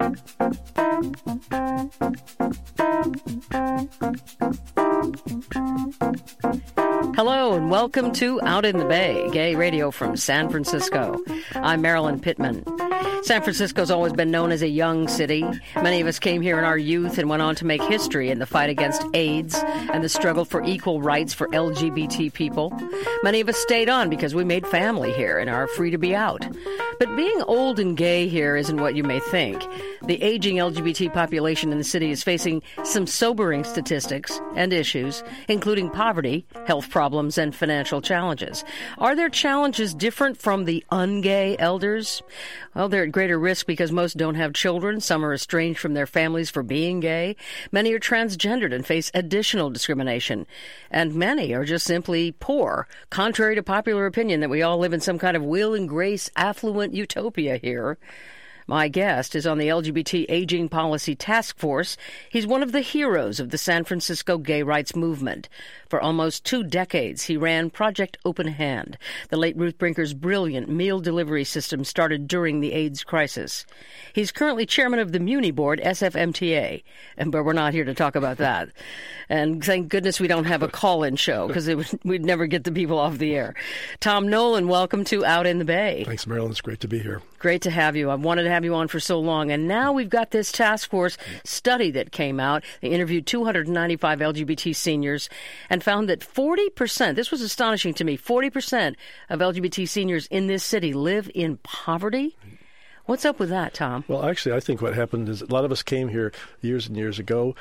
Hello and welcome to Out in the Bay, gay radio from San Francisco. I'm Marilyn Pittman. San Francisco's always been known as a young city. Many of us came here in our youth and went on to make history in the fight against AIDS and the struggle for equal rights for LGBT people. Many of us stayed on because we made family here and are free to be out. But being old and gay here isn't what you may think. The aging LGBT population in the city is facing some sobering statistics and issues, including poverty, health problems, and financial challenges. Are their challenges different from the ungay elders? Well, they're at greater risk because most don't have children. Some are estranged from their families for being gay. Many are transgendered and face additional discrimination. And many are just simply poor, contrary to popular opinion that we all live in some kind of will and grace affluent utopia here. My guest is on the LGBT Aging Policy Task Force. He's one of the heroes of the San Francisco gay rights movement. For almost 2 decades, he ran Project Open Hand. The late Ruth Brinker's brilliant meal delivery system started during the AIDS crisis. He's currently chairman of the Muni Board, SFMTA, but we're not here to talk about that. And thank goodness we don't have a call-in show, because we'd never get the people off the air. Tom Nolan, welcome to Out in the Bay. Thanks, Marilyn. It's great to be here. Great to have you. I've wanted to have you on for so long. And now we've got this task force study that came out. They interviewed 295 LGBT seniors and found that 40%, this was astonishing to me, 40% of LGBT seniors in this city live in poverty. What's up with that, Tom? Well, actually, I think what happened is a lot of us came here years and years ago,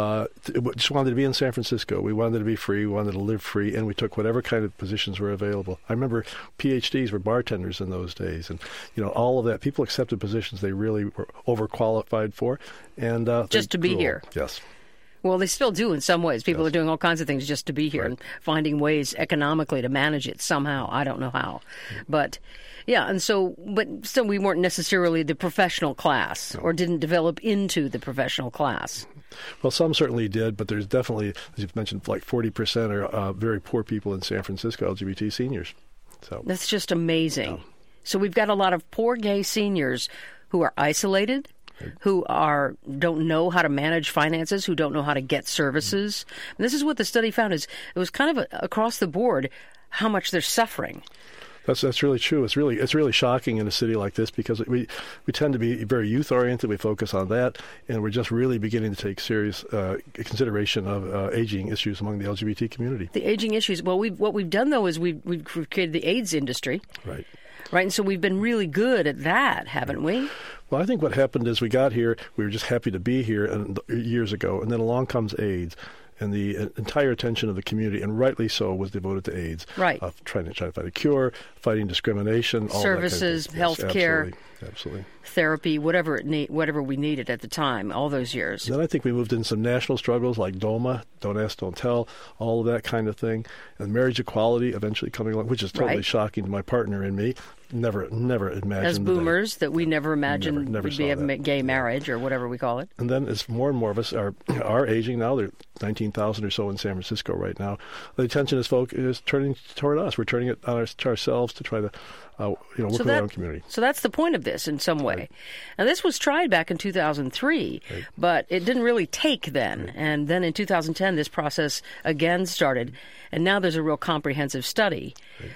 just wanted to be in San Francisco. We wanted to be free, we wanted to live free, and we took whatever kind of positions were available. I remember PhDs were bartenders in those days, and all of that. People accepted positions they really were overqualified for, and just to be here. Yes. Well, they still do in some ways. People Yes. are doing all kinds of things just to be here and finding ways economically to manage it somehow. I don't know how. But, yeah, and so, but still we weren't necessarily the professional class or didn't develop into the professional class. Well, some certainly did, but there's definitely, as you've mentioned, like 40% are very poor people in San Francisco, LGBT seniors. So that's just amazing. So we've got a lot of poor gay seniors who are isolated, who don't know how to manage finances, who don't know how to get services. And this is what the study found is it was kind of across the board how much they're suffering. That's really true. It's really shocking in a city like this because we tend to be very youth oriented. We focus on that, and we're just really beginning to take serious consideration of aging issues among the LGBT community. The aging issues. Well, what we've done though is we've created the AIDS industry. Right. Right, and so we've been really good at that, haven't we? Well, I think what happened is we got here, we were just happy to be here years ago, and then along comes AIDS. And the entire attention of the community, and rightly so, was devoted to AIDS. Right. Trying to fight a cure, fighting discrimination, all services, that kind of health care, absolutely. Therapy, whatever we needed at the time, all those years. Then I think we moved in some national struggles like DOMA, Don't Ask, Don't Tell, all of that kind of thing, and marriage equality eventually coming along, which is totally shocking to my partner and me. Never imagined. As boomers, that we never imagined never would be a gay marriage or whatever we call it. And then as more and more of us are aging now, there are 19,000 or so in San Francisco right now, the attention is turning toward us. We're turning it on ourselves to try to work with our own community. So that's the point of this in some way. Right. And this was tried back in 2003, but it didn't really take then. Right. And then in 2010, this process again started. And now there's a real comprehensive study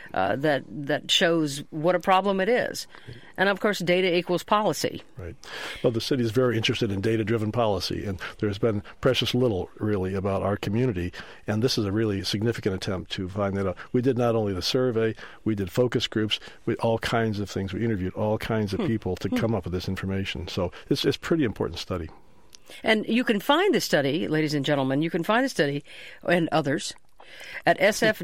that shows what a problem it is. And, of course, data equals policy. Right. Well, the city is very interested in data-driven policy, and there's been precious little, really, about our community. And this is a really significant attempt to find that out. We did not only the survey, we did focus groups, with all kinds of things. We interviewed all kinds of people to come up with this information. So it's a pretty important study. And you can find the study, ladies and gentlemen, and others, at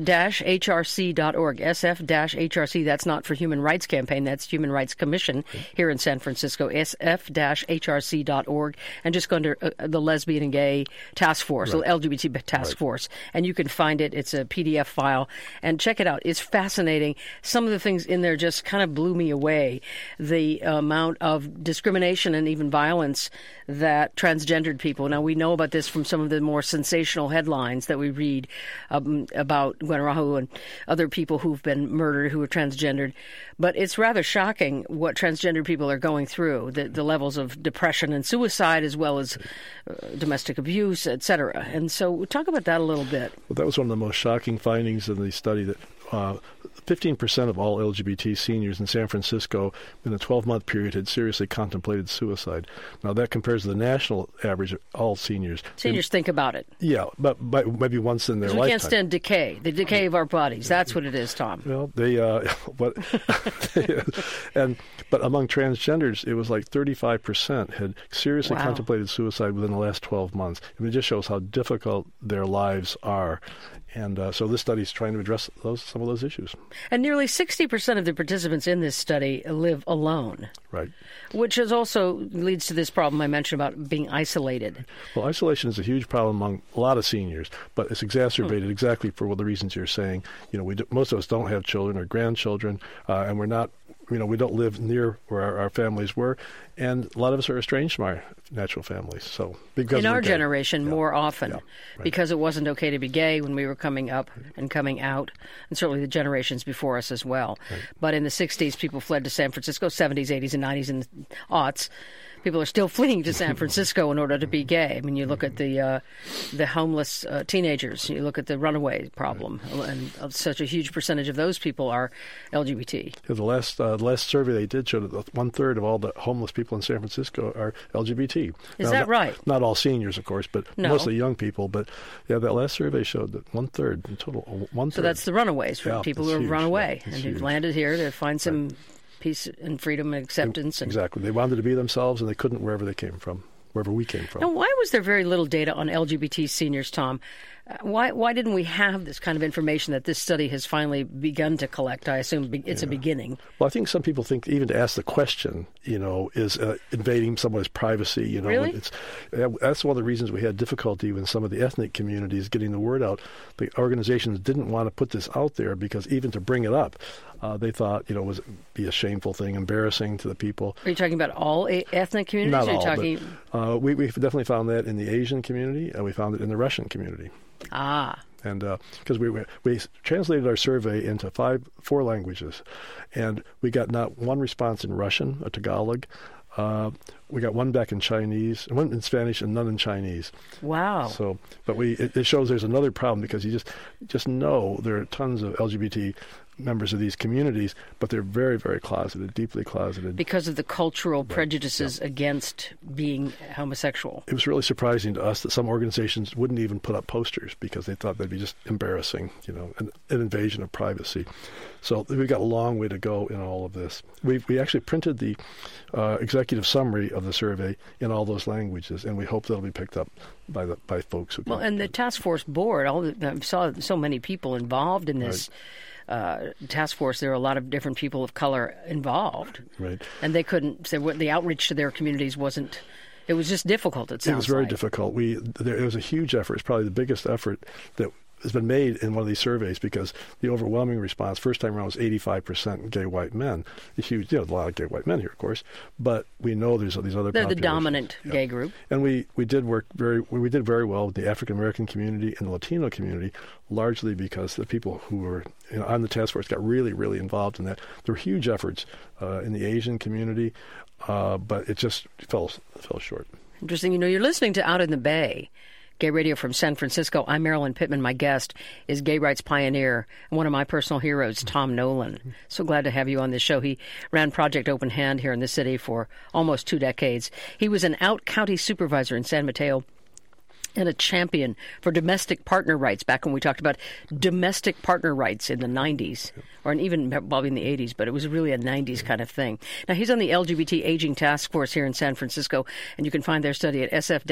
sf-hrc.org. SF-HRC, that's not for Human Rights Campaign, that's Human Rights Commission here in San Francisco, sf-hrc.org, and just go under the Lesbian and Gay Task Force, LGBT Task Force, and you can find it. It's a PDF file, and check it out. It's fascinating. Some of the things in there just kind of blew me away. The amount of discrimination and even violence that transgendered people, now we know about this from some of the more sensational headlines that we read about Guanajuato and other people who've been murdered who are transgendered. But it's rather shocking what transgender people are going through, the levels of depression and suicide, as well as domestic abuse, et cetera. And so talk about that a little bit. Well, that was one of the most shocking findings in the study, that 15% of all LGBT seniors in San Francisco in a 12-month period had seriously contemplated suicide. Now, that compares to the national average of all seniors. Seniors think about it. Yeah, but maybe once in their lifetime. We can't stand decay, the decay of our bodies. That's what it is, Tom. Well, but among transgenders, it was like 35% had seriously contemplated suicide within the last 12 months. I mean, it just shows how difficult their lives are. And so this study is trying to address some of those issues. And nearly 60% of the participants in this study live alone. Right. Which is also leads to this problem I mentioned about being isolated. Well, isolation is a huge problem among a lot of seniors, but it's exacerbated exactly for the reasons you're saying. Most of us don't have children or grandchildren, and we're not. We don't live near where our families were, and a lot of us are estranged from our natural families. So, because in our generation, more often, right. Because it wasn't okay to be gay when we were coming up and coming out, and certainly the generations before us as well. Right. But in the 60s, people fled to San Francisco, 70s, 80s, and 90s, and aughts. People are still fleeing to San Francisco in order to be gay. I mean, you look at the homeless teenagers. You look at the runaway problem, and such a huge percentage of those people are LGBT. Yeah, the last survey they did showed that 1/3 of all the homeless people in San Francisco are LGBT. Is that right? Not all seniors, of course, but mostly young people. But yeah, that last survey showed that 1/3 in total. 1/3. So that's the runaways, people who have run away and who've landed here to find some peace and freedom and acceptance. Exactly. They wanted to be themselves, and they couldn't wherever we came from. Now, why was there very little data on LGBT seniors, Tom? Why didn't we have this kind of information that this study has finally begun to collect? I assume it's a beginning. Well, I think some people think even to ask the question, is invading someone's privacy. Really? That's one of the reasons we had difficulty with some of the ethnic communities getting the word out. The organizations didn't want to put this out there because even to bring it up, they thought it was be a shameful thing, embarrassing to the people. Are you talking about all ethnic communities? Not all, but we've definitely found that in the Asian community, and we found it in the Russian community. And because we translated our survey into four languages, and we got not one response in Russian or Tagalog. We got one back in Chinese, and one in Spanish, and none in Chinese. Wow! So, but it shows there's another problem because you just know there are tons of LGBT members of these communities, but they're very, very closeted, deeply closeted. Because of the cultural prejudices against being homosexual. It was really surprising to us that some organizations wouldn't even put up posters because they thought they'd be just embarrassing, an invasion of privacy. So we've got a long way to go in all of this. We actually printed the executive summary of the survey in all those languages, and we hope that'll be picked up by folks who. Well, and the task force board, I saw so many people involved in this. Right. Task force, there are a lot of different people of color involved. Right. And they couldn't, the outreach to their communities wasn't, it was just difficult, it sounds like. It was very difficult. It was a huge effort. It's probably the biggest effort that has been made in one of these surveys because the overwhelming response first time around was 85% gay white men. A huge, a lot of gay white men here, of course, but we know there's these other They're populations. the dominant gay group. And we did very well with the African American community and the Latino community, largely because the people who were on the task force got really, really involved in that. There were huge efforts in the Asian community, but it just fell short. Interesting. You're listening to Out in the Bay. Gay Radio from San Francisco. I'm Marilyn Pittman. My guest is gay rights pioneer and one of my personal heroes, Tom Nolan. So glad to have you on this show. He ran Project Open Hand here in the city for almost 2 decades. He was an out-county supervisor in San Mateo and a champion for domestic partner rights back when we talked about domestic partner rights in the 90s, or even probably in the 80s, but it was really a 90s kind of thing. Now, he's on the LGBT Aging Task Force here in San Francisco, and you can find their study at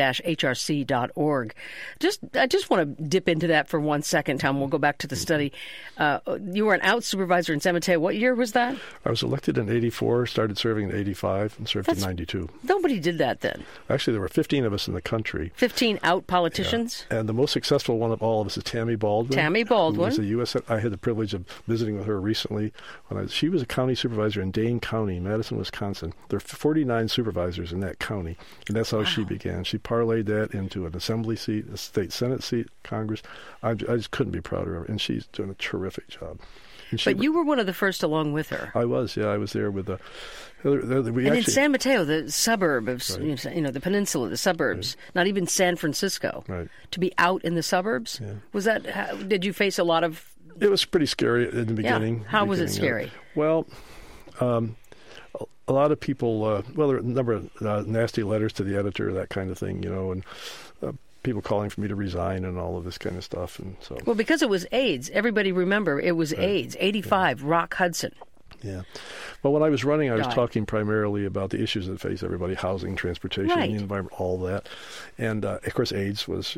sf-hrc.org. I just want to dip into that for 1 second, Tom. We'll go back to the study. You were an out supervisor in San Mateo. What year was that? I was elected in 84, started serving in 85, and served in 92. Nobody did that then. Actually, there were 15 of us in the country. 15 out politicians. Yeah. And the most successful one of all of us is Tammy Baldwin. Tammy Baldwin. Who was I had the privilege of visiting with her recently. She was a county supervisor in Dane County, Madison, Wisconsin. There are 49 supervisors in that county, and that's how she began. She parlayed that into an assembly seat, a state senate seat, Congress. I just couldn't be prouder of her, and she's doing a terrific job. But you were one of the first along with her. I was, yeah. I was there with in San Mateo, the suburb of, the peninsula, the suburbs, not even San Francisco, to be out in the suburbs, was that, did you face a lot of... It was pretty scary in the beginning. Yeah. How was it scary? Well, a lot of people, there were a number of nasty letters to the editor, that kind of thing, and people calling for me to resign and all of this kind of stuff. And so, well, because it was AIDS, everybody remember it was AIDS. 85, Rock Hudson. Yeah. Well, when I was running, I was talking primarily about the issues that face everybody: housing, transportation, the environment, all that. And of course, AIDS was,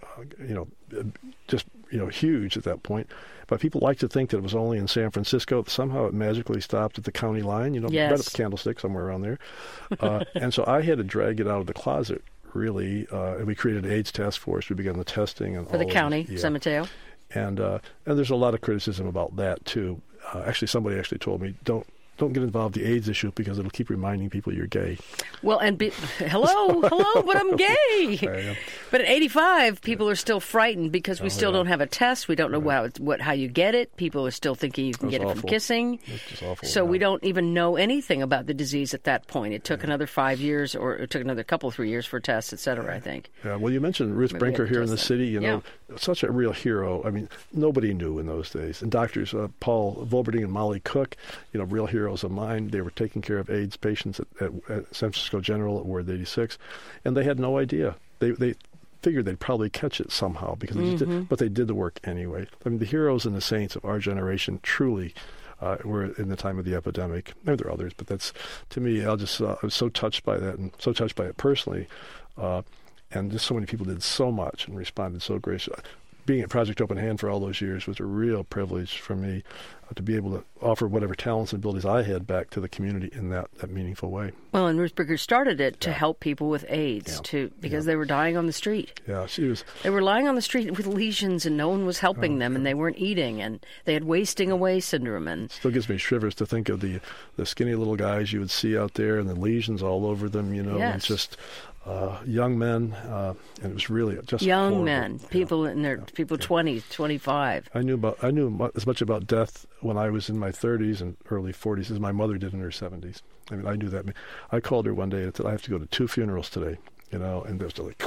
just huge at that point. But people like to think that it was only in San Francisco. Somehow it magically stopped at the county line. Right up Candlestick, somewhere around there. And so I had to drag it out of the closet. Really, and we created an AIDS task force. We began the testing and for the county, San Mateo. And there's a lot of criticism about that too. Somebody told me, don't get involved in the AIDS issue because it'll keep reminding people you're gay. Well, and hello, but I'm gay. But at 85, people are still frightened because we still don't have a test. We don't know how you get it. People are still thinking you can get it from kissing. It's just awful. So we don't even know anything about the disease at that point. It took another 5 years, or it took another 3 years for tests, et cetera, I think. Yeah, well, you mentioned Ruth Brinker here in the city. Such a real hero. I mean, nobody knew in those days. And doctors, Paul Volberding and Molly Cook, real heroes of mine. They were taking care of AIDS patients at San Francisco General at Ward 86, and they had no idea. They figured they'd probably catch it somehow because but they did the work anyway. I mean, the heroes and the saints of our generation truly were in the time of the epidemic. Maybe there are others, but that's, to me, I was so touched by that and so touched by it personally. And just so many people did so much and responded so graciously. Being at Project Open Hand for all those years was a real privilege for me to be able to offer whatever talents and abilities I had back to the community in that meaningful way. Well, and Ruth Brinker started it to help people with AIDS, because they were dying on the street. Yeah, she was. They were lying on the street with lesions, and no one was helping them, and they weren't eating, and they had wasting away syndrome. And it still gives me shivers to think of the skinny little guys you would see out there, and the lesions all over them. And just. Young men, and it was really just young horrible. Men, people in their 20, 25. I knew as much about death when I was in my 30s and early 40s as my mother did in her 70s. I mean, I knew that. I called her one day and said, "I have to go to 2 funerals today," and it was like.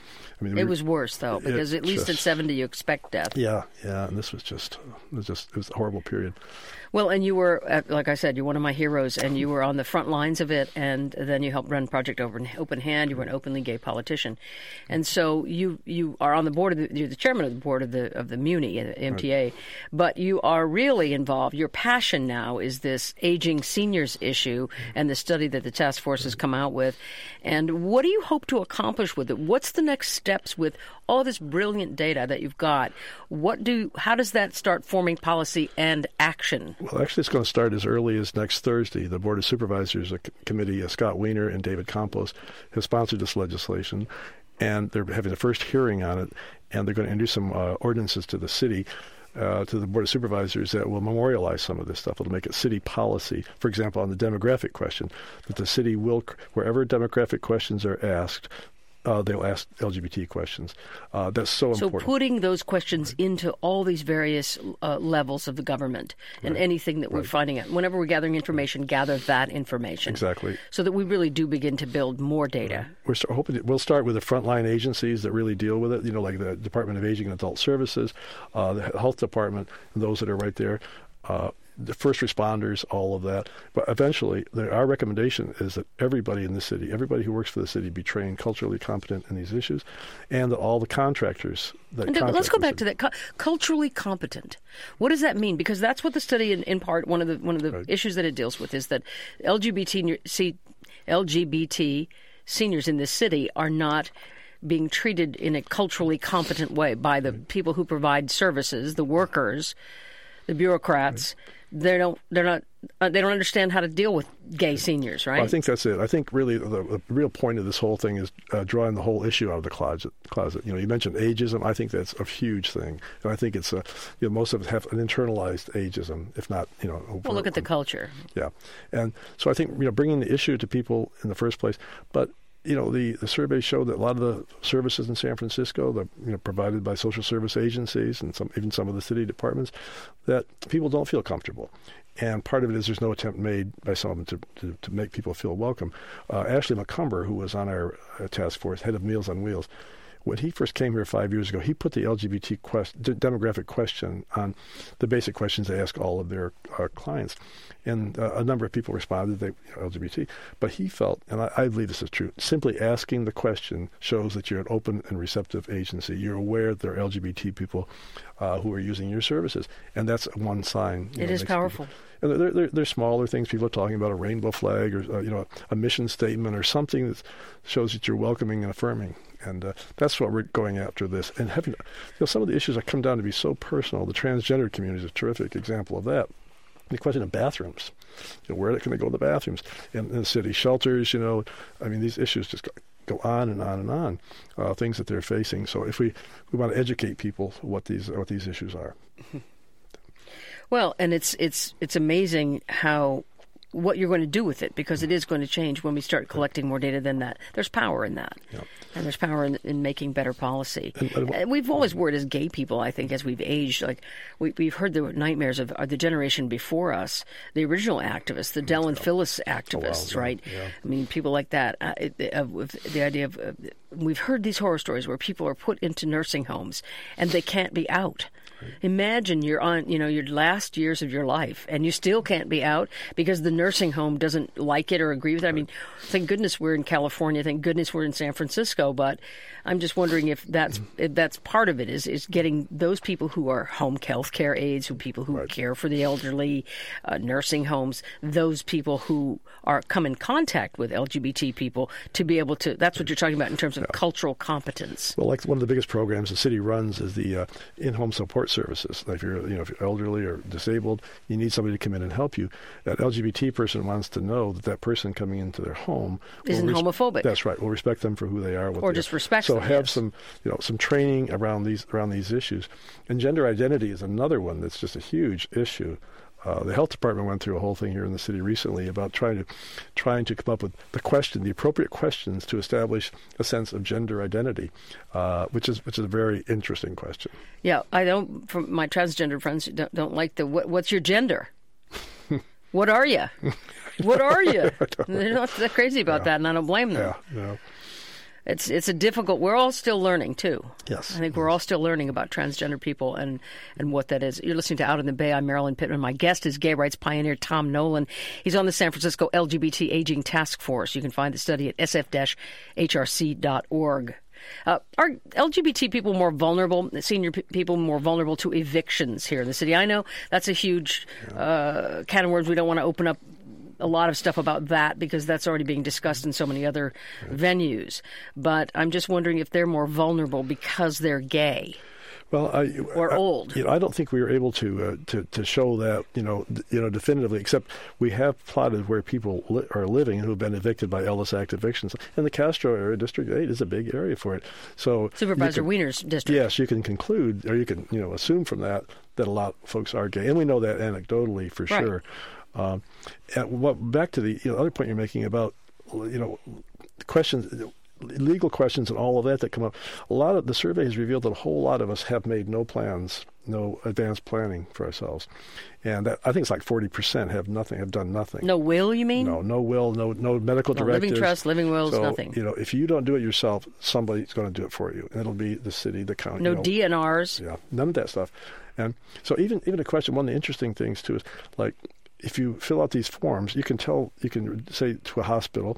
It was worse though, because at least at 70 you expect death. Yeah, and this was it was a horrible period. Well, and you were, like I said, you're one of my heroes, and you were on the front lines of it, and then you helped run Project Open Hand. You were an openly gay politician, and so you are on the board you're the chairman of the board of the MUNI, MTA, but you are really involved. Your passion now is this aging seniors issue and the study that the task force has come out with. And what do you hope to accomplish with it? What's the next steps with all this brilliant data that you've got? How does that start forming policy and action? Well, actually, it's going to start as early as next Thursday. The Board of Supervisors Committee, Scott Wiener and David Campos, have sponsored this legislation, and they're having the first hearing on it, and they're going to introduce some ordinances to the city, to the Board of Supervisors that will memorialize some of this stuff. It'll make it city policy. For example, on the demographic question, that the city will, wherever demographic questions are asked, they'll ask LGBT questions. That's so important. So putting those questions into all these various levels of the government and anything that we're finding out. Whenever we're gathering information, gather that information. Exactly. So that we really do begin to build more data. We're hoping we'll start with the frontline agencies that really deal with it, like the Department of Aging and Adult Services, the Health Department, and those that are right there. The first responders, all of that. But eventually, our recommendation is that everybody in the city, everybody who works for the city, be trained culturally competent in these issues, and that all the contractors. Let's go back to that. Culturally competent. What does that mean? Because that's what the study, in part, one of the issues that it deals with is that LGBT seniors in this city are not being treated in a culturally competent way by the people who provide services, the workers, the bureaucrats. They're not understand how to deal with gay seniors, right? Well, I think that's it. I think really the real point of this whole thing is drawing the whole issue out of the closet. You mentioned ageism. I think that's a huge thing, and I think it's most of us have an internalized ageism, if not Well, look at the culture. Yeah, and so I think bringing the issue to people in the first place, but. The surveys show that a lot of the services in San Francisco, provided by social service agencies and even some of the city departments, that people don't feel comfortable. And part of it is there's no attempt made by some of them to make people feel welcome. Ashley McCumber, who was on our task force, head of Meals on Wheels, when he first came here 5 years ago, he put the LGBT demographic question on the basic questions they ask all of their clients. And a number of people responded, they LGBT. But he felt, and I believe this is true, simply asking the question shows that you're an open and receptive agency. You're aware that there are LGBT people who are using your services. And that's one sign. It is powerful. And they're smaller things. People are talking about a rainbow flag or a mission statement or something that shows that you're welcoming and affirming. And that's what we're going after this. And having some of the issues that come down to be so personal. The transgender community is a terrific example of that. The question of bathrooms. Where can they go to the bathrooms? In the city shelters, these issues just go on and on and on, things that they're facing. So if we want to educate people what these issues are. Well, and it's amazing what you're going to do with it, because it is going to change when we start collecting more data than that. There's power in that. Yep. And there's power in making better policy. And we've always worried as gay people, I think, as we've aged, like we've heard the nightmares of the generation before us, the original activists, the Del and Phyllis activists, right? Yeah. I mean, people like that. The idea of we've heard these horror stories where people are put into nursing homes and they can't be out. Imagine you're on, your last years of your life, and you still can't be out because the nursing home doesn't like it or agree with it. I mean, thank goodness we're in California. Thank goodness we're in San Francisco. But I'm just wondering if that's part of it is getting those people who are home health care aides, people who care for the elderly, nursing homes, those people who come in contact with LGBT people to be able to. That's what you're talking about in terms of cultural competence. Well, like one of the biggest programs the city runs is the in-home support services. Like if you're elderly or disabled, you need somebody to come in and help you. That LGBT person wants to know that person coming into their home isn't homophobic. That's right. We'll respect them for who they are. Or just respect them. So have some training around these issues. And gender identity is another one that's just a huge issue. The health department went through a whole thing here in the city recently about trying to come up with the appropriate questions to establish a sense of gender identity, which is a very interesting question. Yeah, I don't. From my transgender friends, don't like what's your gender? What are you? What are you? They're not that crazy about that, and I don't blame them. Yeah, no. It's a difficult. We're all still learning too. Yes, I think we're all still learning about transgender people and what that is. You're listening to Out in the Bay. I'm Marilyn Pittman. My guest is gay rights pioneer Tom Nolan. He's on the San Francisco LGBT Aging Task Force. You can find the study at sf-hrc.org. Are LGBT people more vulnerable, senior people more vulnerable to evictions here in the city? I know that's a huge can of worms. We don't want to open up a lot of stuff about that because that's already being discussed in so many other venues. But I'm just wondering if they're more vulnerable because they're gay. Well, old. I don't think we were able to show that definitively. Except we have plotted where people are living who have been evicted by Ellis Act evictions, and the Castro area, District 8, is a big area for it. So Supervisor Wiener's district. Yes, you can conclude, or you can assume from that a lot of folks are gay, and we know that anecdotally for sure. And back to the other point you're making about questions. Legal questions and all of that come up. A lot of the survey has revealed that a whole lot of us have made no plans, no advanced planning for ourselves, and that, I think it's like 40% have done nothing. No will, you mean? No will, no medical directives. Living trust, living wills, nothing. If you don't do it yourself, somebody's going to do it for you, and it'll be the city, the county. No DNRs. Yeah, none of that stuff. And so even a question. One of the interesting things too is like if you fill out these forms, you can say to a hospital,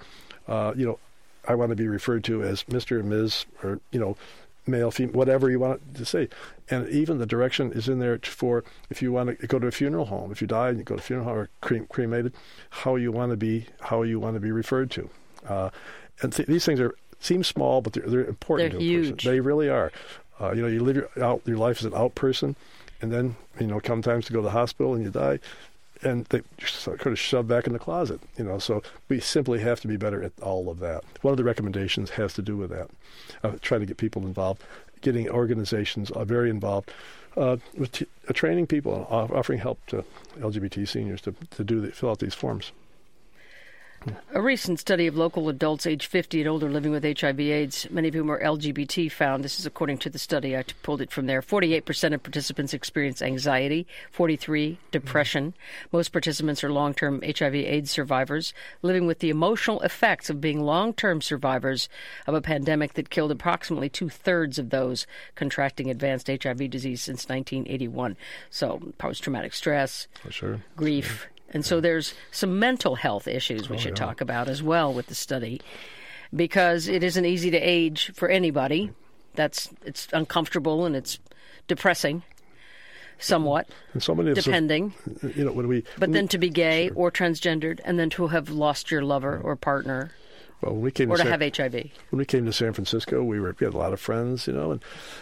I want to be referred to as Mr. and Ms. or, male, female, whatever you want to say. And even the direction is in there for if you want to go to a funeral home, if you die and you go to a funeral home or cremated, how you want to be referred to. And these things seem small, but they're important. They're to a huge. Person. They really are. You live your life as an out person, and then come times to go to the hospital and you die. and they just kind of shoved back in the closet. So we simply have to be better at all of that. One of the recommendations has to do with that, trying to get people involved, getting organizations very involved, with training people and offering help to LGBT seniors to fill out these forms. A recent study of local adults age 50 and older living with HIV/AIDS, many of whom are LGBT, found, this is according to the study, I pulled it from there, 48% of participants experience anxiety, 43% depression. Most participants are long-term HIV/AIDS survivors, living with the emotional effects of being long-term survivors of a pandemic that killed approximately 2/3 of those contracting advanced HIV disease since 1981. So post-traumatic stress, grief. And so there's some mental health issues we should talk about as well with the study, because it isn't easy to age for anybody. It's uncomfortable and it's depressing, somewhat, and so many depending. Then to be gay or transgendered, and then to have lost your lover or partner. Well, when we came or to have HIV. When we came to San Francisco, we had a lot of friends, and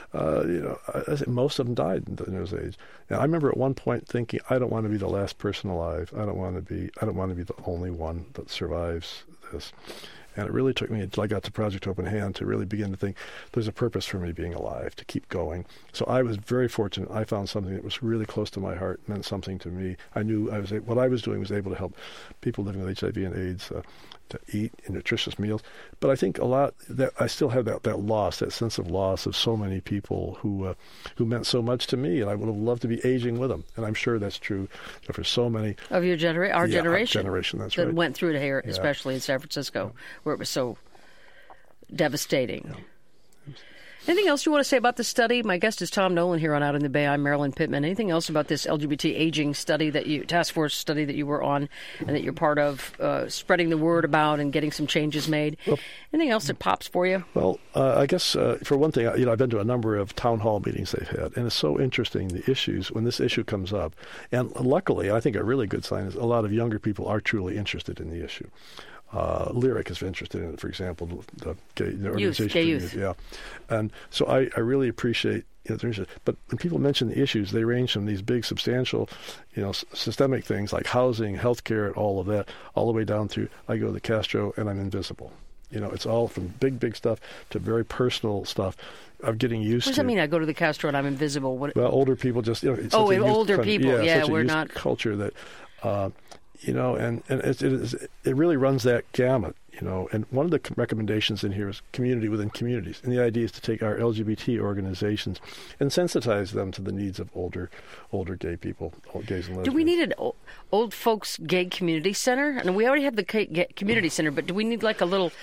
I think most of them died in those ages. And I remember at one point thinking, I don't want to be the last person alive. I don't want to be the only one that survives this. And it really took me until I got to Project Open Hand to really begin to think there's a purpose for me being alive, to keep going. So I was very fortunate. I found something that was really close to my heart, meant something to me. I knew what I was doing was able to help people living with HIV and AIDS to eat nutritious meals. But I think a lot that I still have that loss, that sense of loss of so many people who meant so much to me, and I would have loved to be aging with them. And I'm sure that's true for so many of your our generation. That's that right. Went through it here, especially in San Francisco, where it was so devastating. Yeah. Anything else you want to say about the study? My guest is Tom Nolan here on Out in the Bay. I'm Marilyn Pittman. Anything else about this LGBT aging study task force study that you were on and that you're part of, spreading the word about and getting some changes made? Well, anything else that pops for you? Well, I guess for one thing, I've been to a number of town hall meetings they've had, and it's so interesting, the issues, when this issue comes up. And luckily, I think a really good sign is a lot of younger people are truly interested in the issue. Lyric is interested in it, for example, the organization. Gay youth. Yeah. And so I really appreciate but when people mention the issues, they range from these big, substantial, systemic things like housing, healthcare, all of that, all the way down through, I go to the Castro and I'm invisible. It's all from big stuff to very personal stuff of getting used to. What does that mean? I go to the Castro and I'm invisible? Well, older people just, it's older people. Yeah, we're not culture that, and it really runs that gamut, and one of the recommendations in here is community within communities. And the idea is to take our LGBT organizations and sensitize them to the needs of older gay people, gays and lesbians. Do we need an old folks gay community center? And we already have the community center, but do we need like a little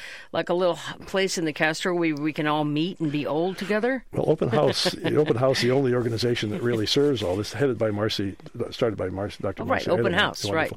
place in the Castro where we can all meet and be old together? Well, Open House, the only organization that really serves all this, headed by Marcy, started by Marcy, Dr. Marcy. Right, Open House, right.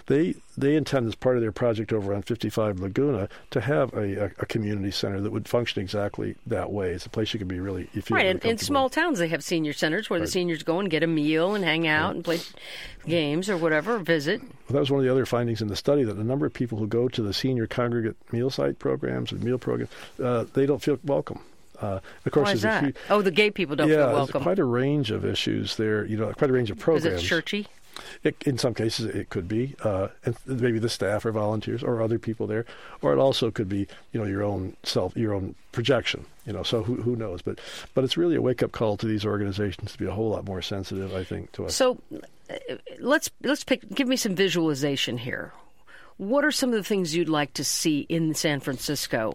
They intend, as part of their project over on 55 Laguna, to have a community center that would function exactly that way. It's a place you can be really, if you right. In small towns, they have senior centers where the seniors go and get a meal and hang out and play games or whatever, visit. Well, that was one of the other findings in the study, that a number of people who go to the senior congregate meal site programs and meal programs, they don't feel welcome. Of course, why is that? The gay people don't feel welcome. There's quite a range of issues there. Quite a range of programs. Is it churchy? In some cases, it could be, and maybe the staff or volunteers or other people there, or it also could be, your own projection. So who knows? But it's really a wake up call to these organizations to be a whole lot more sensitive, I think, to us. So let's give me some visualization here. What are some of the things you'd like to see in San Francisco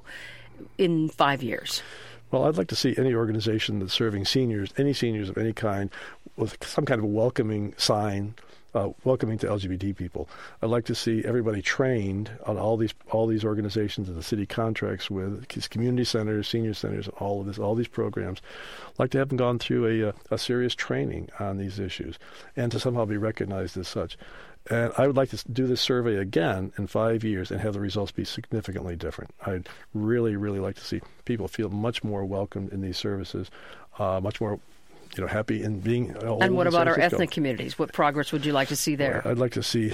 in 5 years? Well, I'd like to see any organization that's serving seniors, any seniors of any kind, with some kind of a welcoming sign, welcoming to LGBT people. I'd like to see everybody trained on all these organizations that the city contracts with, community centers, senior centers, all these programs. I'd like to have them gone through a serious training on these issues and to somehow be recognized as such. And I would like to do this survey again in 5 years and have the results be significantly different. I'd really, really like to see people feel much more welcomed in these services, much more happy in being. And what about our ethnic communities? What progress would you like to see there? I'd like to see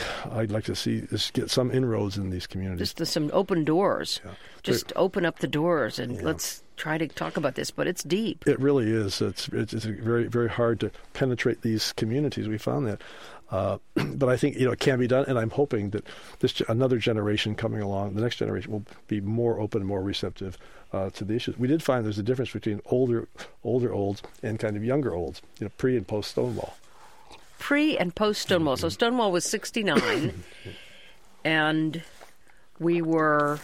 us get some inroads in these communities. Just some open doors. Yeah. Just open up the doors and let's try to talk about this, but it's deep. It really is. It's very, very hard to penetrate these communities. We found that. But I think, it can be done, and I'm hoping that another generation coming along, the next generation, will be more open, more receptive to the issues. We did find there's a difference between older olds and kind of younger olds, pre and post Stonewall. Pre and post Stonewall. So Stonewall was 69, and we were...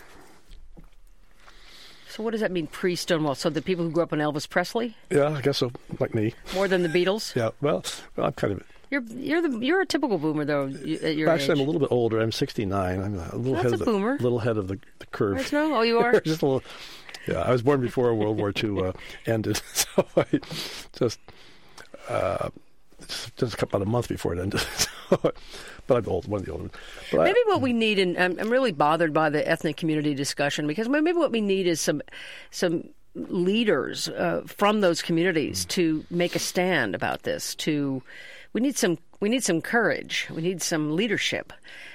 So what does that mean, pre-Stonewall? So the people who grew up on Elvis Presley? Yeah, I guess so, like me. More than the Beatles? Yeah, well I'm kind of... You're a typical boomer, though, at your age. Actually, I'm a little bit older. I'm 69. I'm a little That's ahead of little head of the curve. Right, no? Oh, you are? Just a little. Yeah, I was born before World War II ended, so I just about a month before it ended. But I'm old, one of the older ones. Maybe what we need, and I'm really bothered by the ethnic community discussion, because maybe what we need is some leaders from those communities to make a stand about this. We need some courage. We need some leadership.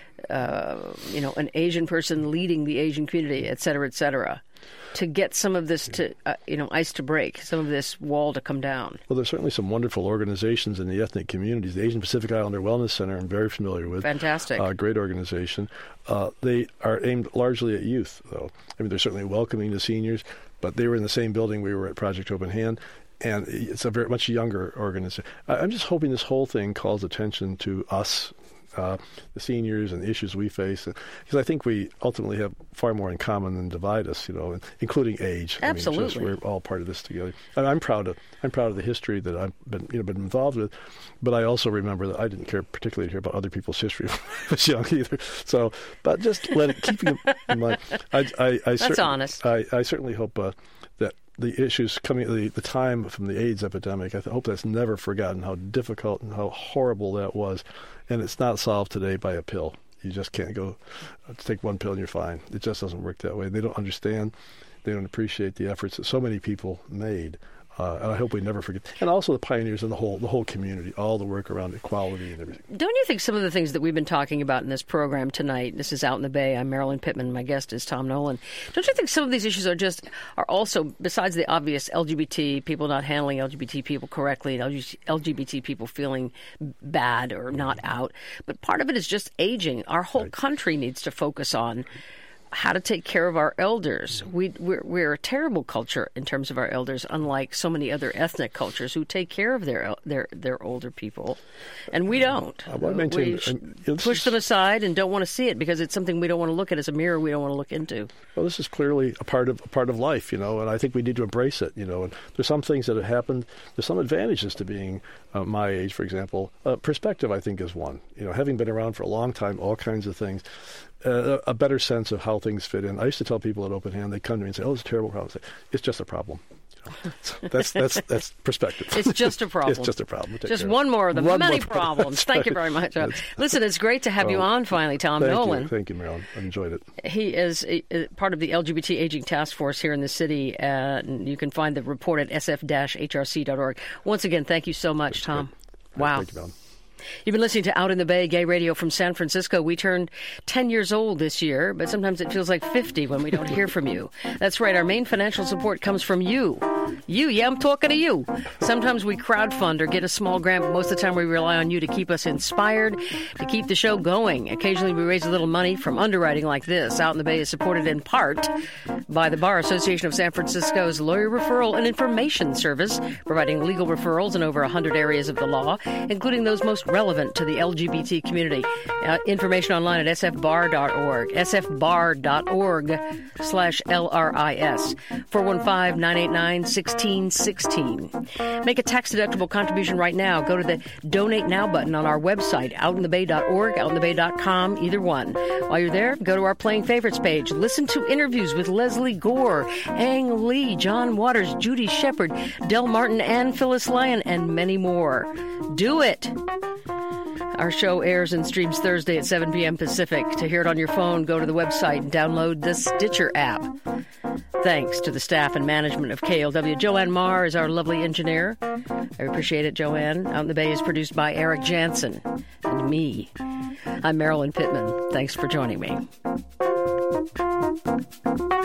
An Asian person leading the Asian community, et cetera, to get some of this to, ice to break, some of this wall to come down. Well, there's certainly some wonderful organizations in the ethnic communities. The Asian Pacific Islander Wellness Center, I'm very familiar with. Fantastic. Great organization. They are aimed largely at youth, though. I mean, they're certainly welcoming to seniors, but they were in the same building we were at Project Open Hand. And it's a very much younger organization. I'm just hoping this whole thing calls attention to us, the seniors, and the issues we face. Because I think we ultimately have far more in common than divide us, including age. Absolutely. I mean, we're all part of this together. And I'm proud of the history that I've been involved with. But I also remember that I didn't care particularly to hear about other people's history when I was young either. So, but just keeping in mind. That's honest. I certainly hope that the issues coming, the time from the AIDS epidemic, I hope that's never forgotten, how difficult and how horrible that was. And it's not solved today by a pill. You just can't go take one pill and you're fine. It just doesn't work that way. They don't understand. They don't appreciate the efforts that so many people made. And I hope we never forget. And also the pioneers in the whole community, all the work around equality and everything. Don't you think some of the things that we've been talking about in this program tonight, this is Out in the Bay, I'm Marilyn Pittman, my guest is Tom Nolan. Don't you think some of these issues are also, besides the obvious LGBT, people not handling LGBT people correctly, and LGBT people feeling bad or not out, but part of it is just aging. Our whole country needs to focus on how to take care of our elders. We're a terrible culture in terms of our elders, unlike so many other ethnic cultures who take care of their older people, and we don't. We push them aside and don't want to see it because it's something we don't want to look at as a mirror we don't want to look into. Well, this is clearly a part of life, and I think we need to embrace it. And there's some things that have happened. There's some advantages to being my age, for example. Perspective, I think, is one. Having been around for a long time, all kinds of things. A better sense of how things fit in. I used to tell people at Open Hand, they come to me and say, "Oh, it's a terrible problem." I say, "It's just a problem." So that's perspective. It's just a problem. It's just a problem. Just one more of the many problems. Thank you very much. Listen, it's great to have you on finally, Tom Nolan. Thank you, Marilyn. I enjoyed it. He is part of the LGBT Aging Task Force here in the city, and you can find the report at sf-hrc.org. Once again, thank you so much, Tom. Wow. Thank you, Marilyn. You've been listening to Out in the Bay, gay radio from San Francisco. We turned 10 years old this year, but sometimes it feels like 50 when we don't hear from you. That's right. Our main financial support comes from you. Yeah, I'm talking to you. Sometimes we crowdfund or get a small grant, but most of the time we rely on you to keep us inspired, to keep the show going. Occasionally we raise a little money from underwriting like this. Out in the Bay is supported in part by the Bar Association of San Francisco's Lawyer Referral and Information Service, providing legal referrals in over 100 areas of the law, including those most relevant to the LGBT community. Information online at sfbar.org, sfbar.org/LRIS, 415-989-1616. Make a tax-deductible contribution right now. Go to the Donate Now button on our website, outinthebay.org, outinthebay.com, either one. While you're there, go to our Playing Favorites page. Listen to interviews with Leslie Gore, Ang Lee, John Waters, Judy Shepard, Del Martin, and Phyllis Lyon, and many more. Do it! Our show airs and streams Thursday at 7 p.m. Pacific. To hear it on your phone, go to the website and download the Stitcher app. Thanks to the staff and management of KLW. Joanne Marr is our lovely engineer. I appreciate it, Joanne. Out in the Bay is produced by Eric Jansen and me. I'm Marilyn Pittman. Thanks for joining me.